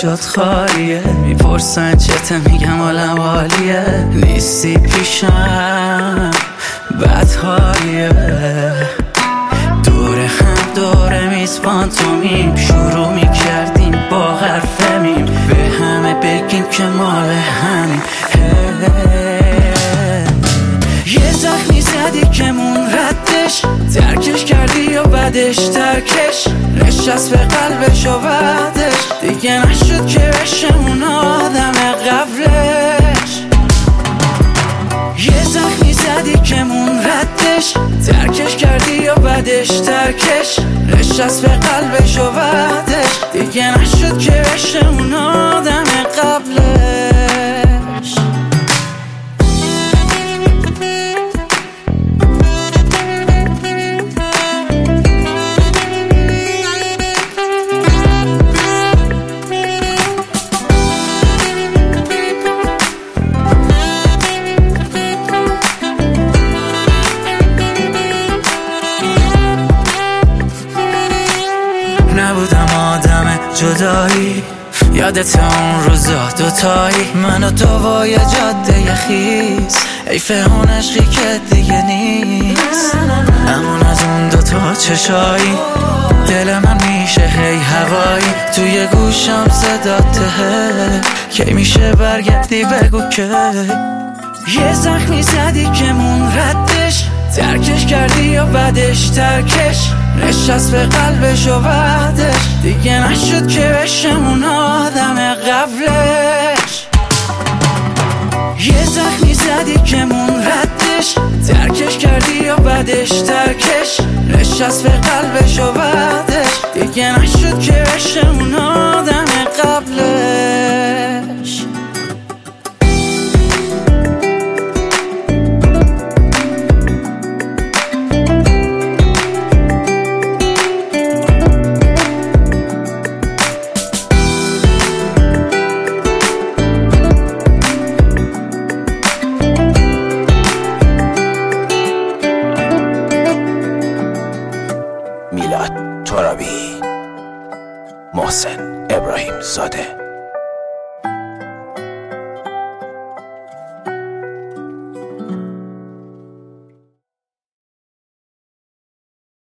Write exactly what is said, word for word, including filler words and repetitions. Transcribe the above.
جات خالیه. میپرسن چته میگم حالم عالیه. نیستی پیشم بد حالیه. دوره هم دوره میز پانتومیم. شروع میکردیم با حرف میم. به همه بگیم که مال همین. یه زخمی زدی که مون ردش. ترکش کردی یا بعدش ترکش. نشست به قلبش و بعدش دیگه نشد که بشه اون آدم قبلش. یه زخمی زدی که مون ردش. ترکش کردی یا بعدش ترکش. نشست به قلبش و بعدش دیگه نشد که بشه اون آدم قبلش. نبودم آدم جدایی. یادت اون روزا دوتایی من و تو با یه جاده خیز. حیف اون عشقی که دیگه نیست. امون از اون دوتا چشایی. دل من میشه هی هوایی. توی گوشم صداته. کی میشه برگردی بگو که. یه زخمی زدی که مون ردش. ترکش کردی یا بعدش ترکش. نشست به قلبش و بعدش دیگه نشد که بشه اون آدم قبلش. یه زخمی زدی که مون ردش. ترکش کردی یا بعدش ترکش. نشست به قلبش و بعدش دیگه نشد که بشه اون آدم قبلش.